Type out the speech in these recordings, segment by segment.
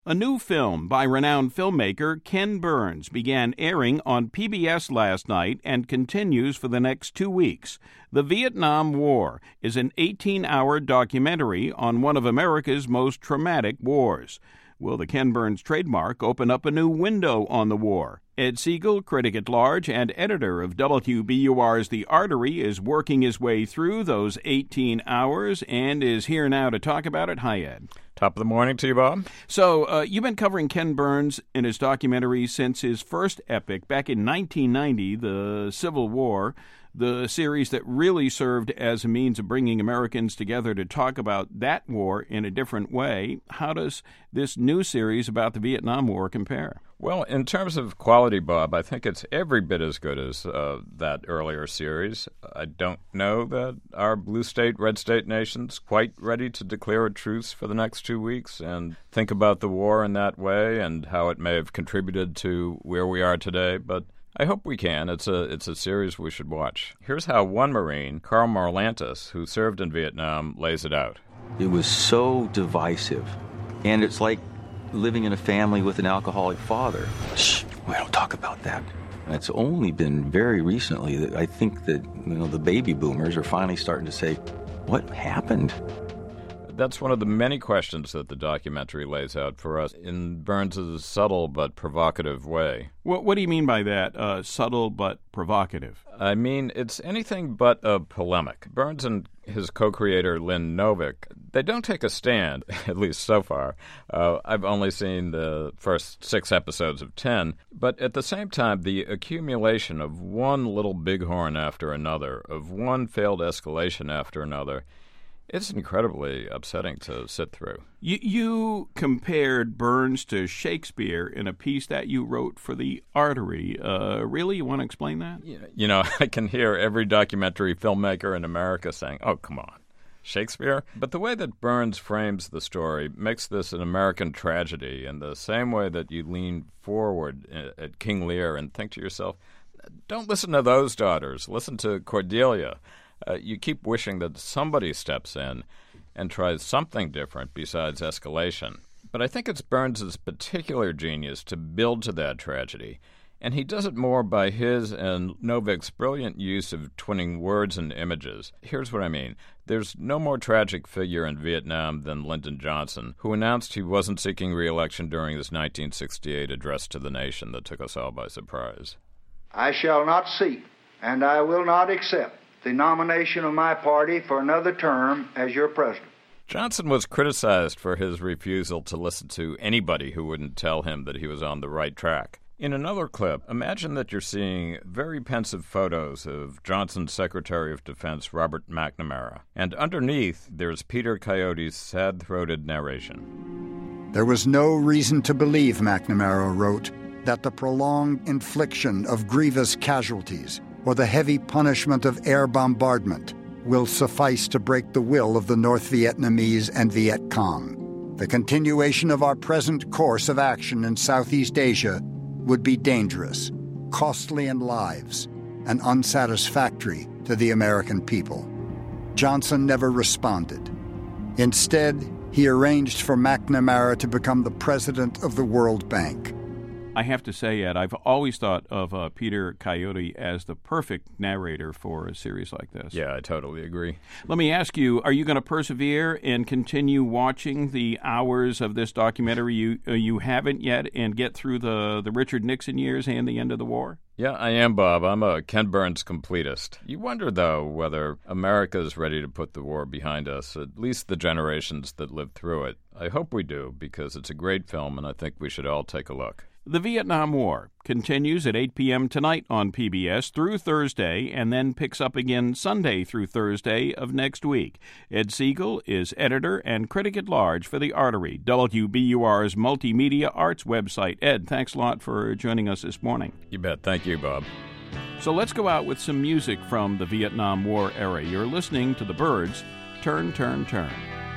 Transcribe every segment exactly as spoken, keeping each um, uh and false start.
A new film by renowned filmmaker Ken Burns began airing on P B S last night and continues for the next two weeks. The Vietnam War is an eighteen-hour documentary on one of America's most traumatic wars. Will the Ken Burns trademark open up a new window on the war? Ed Siegel, critic at large and editor of W B U R's The Artery, is working his way through those eighteen hours and is here now to talk about it. Hi, Ed. Top of the morning to you, Bob. So, uh, you've been covering Ken Burns in his documentary since his first epic back in nineteen ninety, The Civil War, the series that really served as a means of bringing Americans together to talk about that war in a different way. How does this new series about the Vietnam War compare? Well, in terms of quality, Bob, I think it's every bit as good as uh, that earlier series. I don't know that our blue state, red state nation's quite ready to declare a truce for the next two weeks and think about the war in that way and how it may have contributed to where we are today, but I hope we can. It's a it's a series we should watch. Here's how one Marine, Carl Marlantes, who served in Vietnam, lays it out. It was so divisive, and it's like living in a family with an alcoholic father. Shh, we don't talk about that. And it's only been very recently that I think that, you know, the baby boomers are finally starting to say, what happened? That's one of the many questions that the documentary lays out for us in Burns' subtle but provocative way. What, what do you mean by that, uh, subtle but provocative? I mean, it's anything but a polemic. Burns and his co-creator, Lynn Novick, they don't take a stand, at least so far. Uh, I've only seen the first six episodes of ten. But at the same time, the accumulation of one little bighorn after another, of one failed escalation after another, it's incredibly upsetting to sit through. You, you compared Burns to Shakespeare in a piece that you wrote for The Artery. Uh, really? You want to explain that? You know, I can hear every documentary filmmaker in America saying, oh, come on, Shakespeare? But the way that Burns frames the story makes this an American tragedy in the same way that you lean forward at King Lear and think to yourself, don't listen to those daughters, listen to Cordelia. Uh, you keep wishing that somebody steps in and tries something different besides escalation. But I think it's Burns' particular genius to build to that tragedy, and he does it more by his and Novick's brilliant use of twinning words and images. Here's what I mean. There's no more tragic figure in Vietnam than Lyndon Johnson, who announced he wasn't seeking re-election during his nineteen sixty-eight address to the nation that took us all by surprise. I shall not seek, and I will not accept the nomination of my party for another term as your president. Johnson was criticized for his refusal to listen to anybody who wouldn't tell him that he was on the right track. In another clip, imagine that you're seeing very pensive photos of Johnson's Secretary of Defense, Robert McNamara, and underneath there's Peter Coyote's sad-throated narration. There was no reason to believe, McNamara wrote, that the prolonged infliction of grievous casualties or the heavy punishment of air bombardment will suffice to break the will of the North Vietnamese and Viet Cong. The continuation of our present course of action in Southeast Asia would be dangerous, costly in lives, and unsatisfactory to the American people. Johnson never responded. Instead, he arranged for McNamara to become the president of the World Bank. I have to say, Ed, I've always thought of uh, Peter Coyote as the perfect narrator for a series like this. Yeah, I totally agree. Let me ask you, are you going to persevere and continue watching the hours of this documentary you uh, you haven't yet and get through the, the Richard Nixon years and the end of the war? Yeah, I am, Bob. I'm a Ken Burns completist. You wonder, though, whether America is ready to put the war behind us, at least the generations that lived through it. I hope we do, because it's a great film, and I think we should all take a look. The Vietnam War continues at eight p.m. tonight on P B S through Thursday and then picks up again Sunday through Thursday of next week. Ed Siegel is editor and critic at large for The Artery, W B U R's multimedia arts website. Ed, thanks a lot for joining us this morning. You bet. Thank you, Bob. So let's go out with some music from the Vietnam War era. You're listening to The Byrds, Turn, Turn, Turn.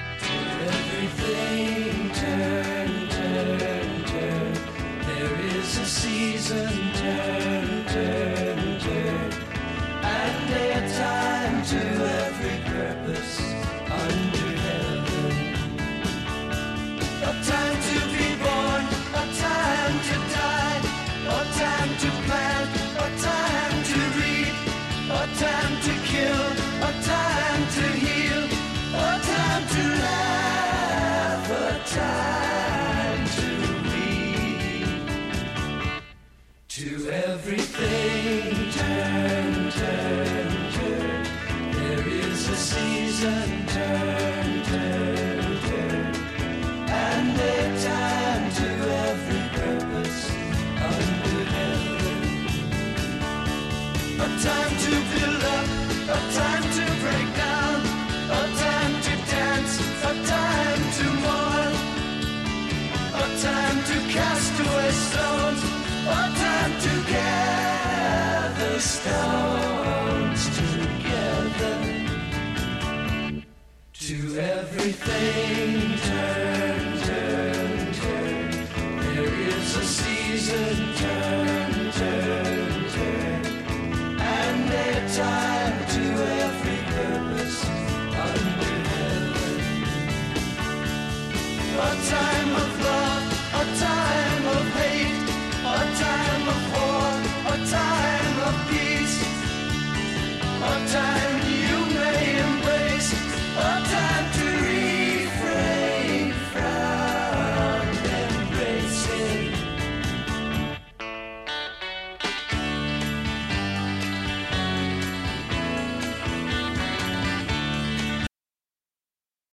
Everything turn, turn, turn. There is a season, turn, turn, turn. And a time to every purpose under heaven. A time to be born. stones. What time to gather stones together. To everything turn, turn, turn. There is a season, turn.